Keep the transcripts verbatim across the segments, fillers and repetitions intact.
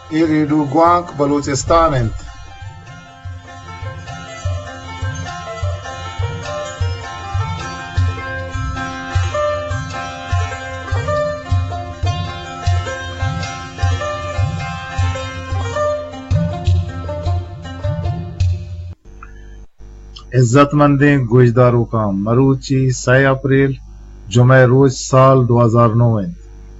يريدوا گوانک بلوچستان انت. عزت مندیں گوشداروں کا مروچی سی اپریل جمعہ روز سال دو ہزار نو میں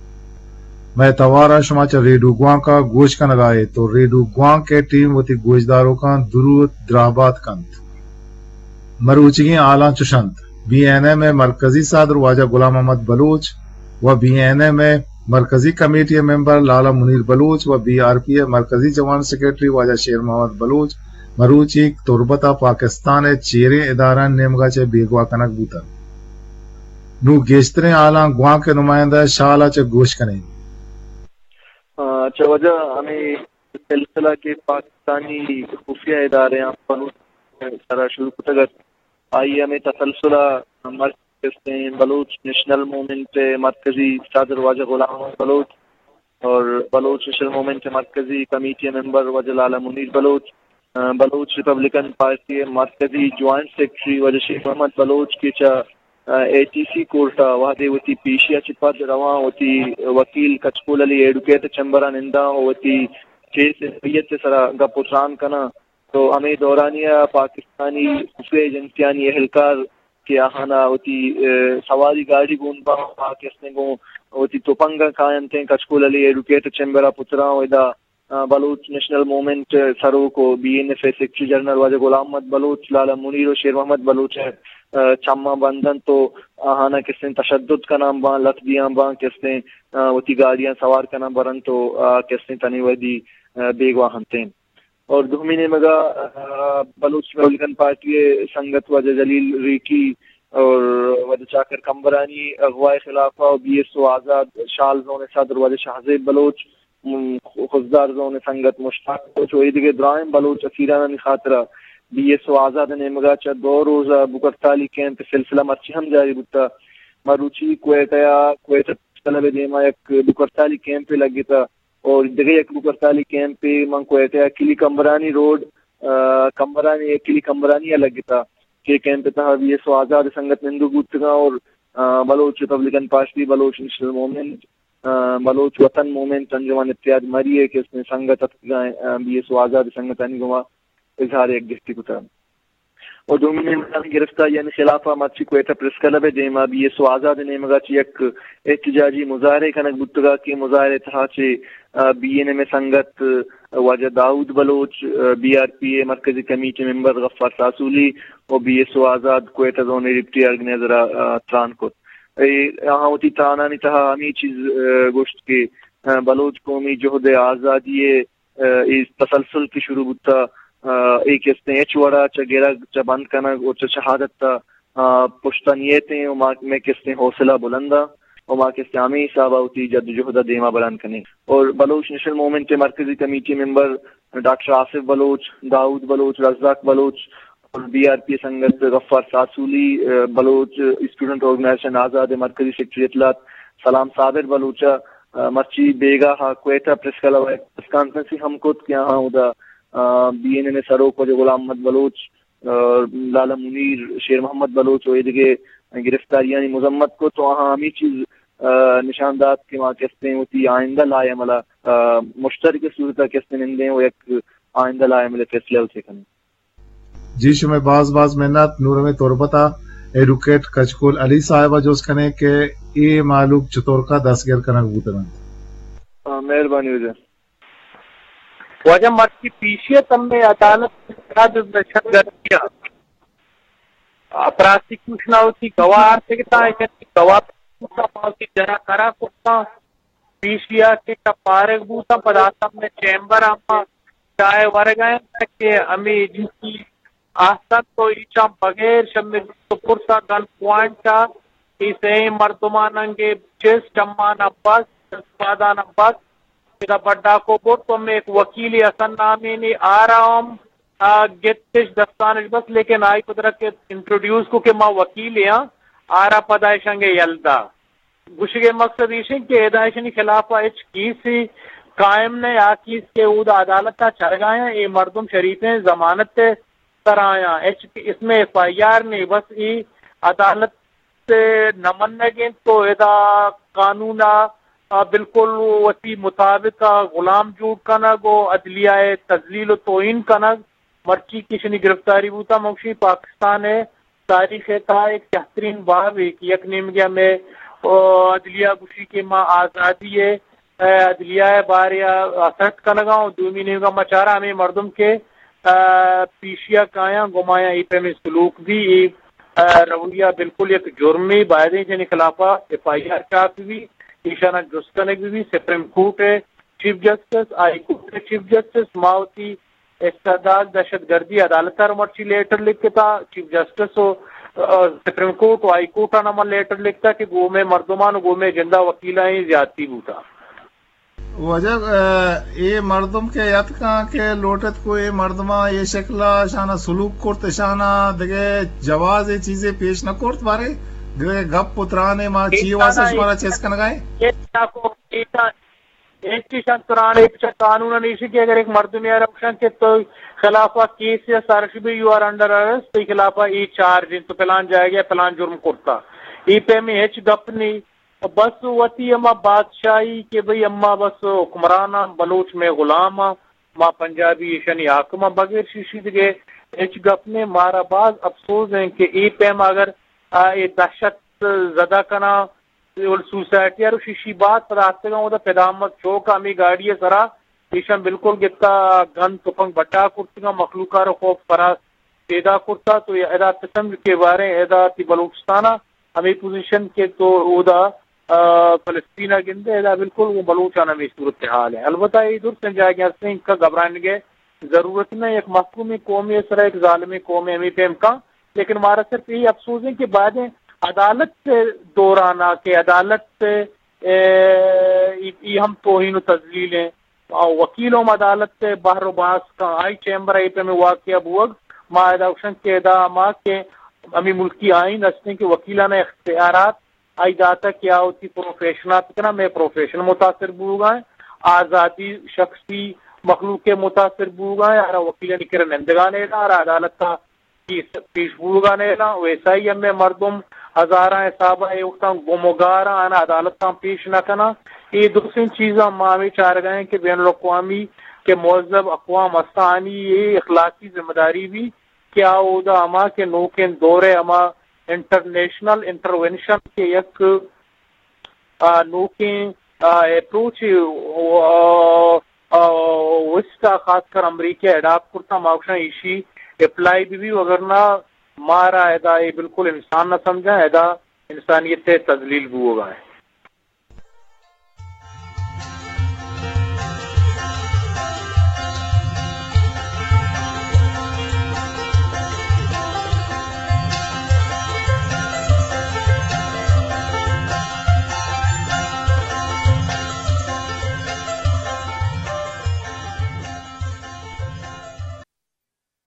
میں توارا شما چا ریڈو گوان کا گوش کا نگائے تو ریڈو گوان کے ٹیم وتی گوشداروں کا درود درابات کنت مروچی آلان چشنت بی این اے میں مرکزی صدر واجہ غلام محمد بلوچ و بی این اے میں مرکزی کمیٹی ممبر لالا منیر بلوچ و بی آر پی اے مرکزی جوان سیکرٹری واجہ شیر محمد بلوچ مروچی تربتا پاکستان چیرے ادارہ نیمگا چے بیگوا کنک بوتا نو گیشتریں آلان گوان کے نمائندہ شالا چے گوش کنیں. اچھا وجہ ہمیں سلسلہ کے پاکستانی خفیہ ادارے سرا شروع تک آئی ہمیں تسلسلہ مرکز بلوچ نیشنل موومنٹ مرکزی صدر واجہ غلام محمد بلوچ اور بلوچ نیشنل موومنٹ مرکزی کمیٹی ممبر واجہ لالا منیر بلوچ بلوچ ریپبلکن پارٹی مرکزی جوائنٹ سیکرٹری وجہ شیخ محمد بلوچ کی چا اے ٹی سی کورٹا وحدے وتی پیشیا چپاد رواں وتی وکیل کچکول علی ایڈوکیٹ چمبرا نندا وتی کیس بیت سرا گپوتران کنا تو ہمیں دورانیہ پاکستانی خفیہ ایجنسیانی اہلکار کے آہانا وتی سواری گاڑی گون با پاکستان گو وتی توپنگا کائنتے کچکول علی ایڈوکیٹ چمبرا پترا ودا بلوچ نیشنل موومنٹ سرو کو B N F secretary general واجہ غلام محمد بلوچ لالا منیر و شیر محمد بلوچ ہے چما بندن تو آہانا کس نے تشدد کا نام بان لت دیاں بان کس نے وتی گاڑیاں سوار کا نام برن تو کس نے تنی ودی بیگوا ہنتے اور دو مہینے مگا بلوچ ریپبلکن پارٹی سنگت وجہ جلیل ریکی اور وجہ چاکر کمبرانی اغوائے خلافہ بی ایس او آزاد شال زون صدر وجہ شہزیب بلوچ خزدار زون سنگت مشتاق چوئی دیگے درائم بلوچ اسیرانہ خاطرہ بی ایس او آزاد نیمگا چا دو روزہ بکرتالی کیمپ سلسلہ مرچی ہم جاری بتا مروچی کویتیا کویت طلب دیما ایک بکرتالی کیمپ لگی تھا اور دیگے ایک بکرتالی کیمپ من کویتیا کلی کمبرانی روڈ کمبرانی کلی کمبرانی لگی تھا کہ کیمپ تھا بی ایس او آزاد سنگت نندو گوتگا اور Baloch Republican Party Baloch National Movement Baloch Watan Movement انجمن اتحاد مری ہے کہ اس نے سنگت بی ایس او آزاد سنگت انگما اظہار ایک گشتی کو تھا اور دو مہینے گرفتاری یعنی خلافہ مرچی کویتا پریس کلب دیما بی ایس او آزاد نیمگا چی یک احتجاجی مظاہرے کنک بتگا کے مظاہرے تھا چی بی این ایم سنگت واجہ Daud Baloch B R P A مرکزی کمیٹی ممبر غفار ساسولی اور B S O Azad Quetta zone deputy organiser تران کو یہاں ہوتی ترانانی تہا ہمیں چیز گوشت کے بلوچ قومی جہد آزادی اس تسلسل کی شروع بتا ایک اس نے ایچ وڑا چا گیرا چا بند کنا اور چا شہادت تا پشتنیتیں وما میں کس نے حوصلہ بلندہ وما کس نے عامی صحابہ ہوتی جد جہدہ دیما بلند کنے اور بلوچ نیشنل موومنٹ مرکزی committee member doctor Asif Baloch Daud Baloch Razzaq Baloch اور بی آر پی سنگت غفار ساسولی بلوچ اسٹوڈنٹ آرگنائزیشن آزاد مرکزی سیکرٹری اطلاعات سلام صابر بلوچا مرچی بیگا ہا کویتا پریس کلب پریس کانفرنسی ہم کت کیا ہاں ادا بی این اے سروک وجہ غلام محمد بلوچ لالا منیر شیر محمد بلوچ و ادھگے گرفتاریانی مذمت کو تو وہاں ہمیں چیز نشاندات کے وہاں کہتے ہیں ہوتی آئندہ لائے ملا مشترک صورتہ کہتے ہیں نندیں وہ ایک آئندہ لائے ملے فیصلے ہوتے کھنے جی شمی باز باز منت نور میں تربتا ایڈوکیٹ کچکول علی صاحبہ جوز کنے کہ ای معلوم چطور کا دس گیر کنک بوترن مہربانی ہو جائے وجہ مرچی پیشیت ہم نے عدالت دہشت گردی پراسیکیوشن ہوتی گواہ سکتا ہے گواہ پاسی جرا کرا کتا پیشیا کے کپارک بوتا پداتا ہم نے چیمبر اما چاہے ورگائیں کہ ہمیں ایجنسی آستک تو ایچا بغیر شمیر تو پرسا گن پوائنٹ کا اسے مردماننگے چیز جمان عباس سپادان عباس میرا بڑا کو بوٹ تو میں ایک وکیلی اصن نامی نہیں آ رہا ہوں گتش دستانش بس لیکن آئی قدرت کے انٹروڈیوس کو کہ ماں وکیلی ہاں آ رہا پدائشنگے یلدا گوشگے مقصد ایشن کہ ادائشنی خلافہ اچ کی سی قائم نے آکیس کے اود عدالت کا چرگایا یہ مردم شریفیں ضمانت سرایا اس میں ایف آئی آر نے بس ای عدالت سے نمن گے تو ادا قانون بالکل وتی مطابق غلام جوٹ کنگ و عدلیہ تذلیل و توہین کنگ مرچی کشنی گرفتاری بوتا موشی پاکستان ہے تاریخ تھا ایک بہترین باب ایک یک نیم گیا میں عدلیہ گوشی کے ماں آزادی ہے عدلیہ باریا سٹ کنگا دومی نیم کا مچارا ہمیں مردم کے پیشیا کایا گمایا ای پہ میں سلوک بھی رویہ بالکل ایک جرمی باعدیں جن خلافہ ایف آئی آر چاپ بھی ایشانہ جسکنگ بھی سپریم کورٹ ہے چیف جسٹس آئی کورٹ ہے چیف جسٹس ماوتی استعداد دہشت گردی عدالت مرچی لیٹر لکھتا چیف جسٹس ہو سپریم کورٹ و آئی کورٹ نما لیٹر لکھتا کہ گو میں مردمان گو میں جندہ وکیلائیں زیادتی بوتا وجہ یہ مردم کے یت کا کہ لوٹت کو یہ مردمہ یہ شکلہ شانہ سلوک کرت شانہ دگے جواز یہ چیزیں پیش نہ کرت بارے دگے گپ پترانے ماں چی واسا شمارا چیز کا نگائے ایک چیزان ترانے قانون نیشی کہ اگر ایک مردمی رکشن کے تو خلافہ کیس یا سارشبی یو آر انڈر ارسٹ تو خلافہ ای چارج تو پلان جائے گیا پلان جرم کرتا ای پہ میں ہیچ گپ نہیں بس وتی اما بادشاہی کہ بھئی اما بس حکمرانہ بلوچ میں غلام ماں پنجابی شنی حاکمہ بغیر شیشی دگے ہیچ گپ نے مارا باز افسوس ہیں کہ ای پہ اگر یہ دہشت زدہ کنا سوسائٹی اور شیشی بات پر آتے گا وہ پیدامت چوک امی گاڑی سرا ایشان بالکل گتا گن تپنگ بٹا کرتی گا مخلوقہ رو خوف فرا پیدا کرتا تو یہ ادا قسم کے بارے ادا تی بلوچستانہ ہمیں پوزیشن کے تو ادا فلسطینہ گندے ادا بالکل وہ بلوچانہ میں صورتحال ہے البتہ یہ دور سنجا گیا سے ان کا گھبرانے گئے ضرورت نہیں ایک محکومی قومی اسرا ایک ظالمی قومی ہمیں پہ کا لیکن ہمارا صرف یہی افسوس ہے کہ بعدیں عدالت سے دورانا کہ عدالت سے ہم توہین و تذلیل ہیں وکیلوں میں عدالت سے باہر و باس کا آئی چیمبر آئی پہ میں واقعہ بوگ ما اداکشن کے ادا ما کے امی ملکی آئین رستے کے وکیلانہ اختیارات آئی داتا کیا ہوتی پروفیشنات کنا میں پروفیشن متاثر بوگا ہے آزادی شخصی مخلوق کے متاثر بوگا ہے ارا وکیلہ نکر نندگانے لا ارا عدالت کا پیش بوگانے لا ویسا ہی ہمیں مردم ہزارہ صحابہ ایوکتا گمگارا آنا عدالت کا پیش نہ کنا یہ دوسری چیزاں مامی چار گئے کہ بین الاقوامی کے معذب اقوام استانی یہ اخلاقی ذمہ داری بھی کیا ہوگا اما کے نوکن دورے اما انٹرنیشنل انٹروینشن کے یک نوکیں اپروچ اس کا خاص کر امریکہ اڈاپ کرتا ماوشا ایشی اپلائی بھی بھی وغیرہ مارا ادا یہ بالکل انسان نہ سمجھا ادا انسانیت تذلیل بھی ہوگا ہے